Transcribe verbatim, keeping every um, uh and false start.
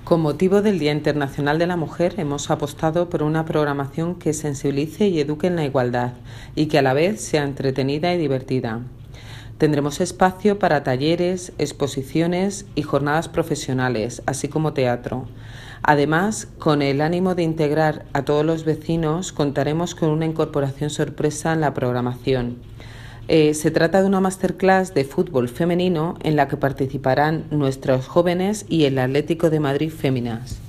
Con motivo del Día Internacional de la Mujer, hemos apostado por una programación que sensibilice y eduque en la igualdad y que a la vez sea entretenida y divertida. Tendremos espacio para talleres, exposiciones y jornadas profesionales, así como teatro. Además, con el ánimo de integrar a todos los vecinos, contaremos con una incorporación sorpresa en la programación. Eh, se trata de una masterclass de fútbol femenino en la que participarán nuestros jóvenes y el Atlético de Madrid Féminas.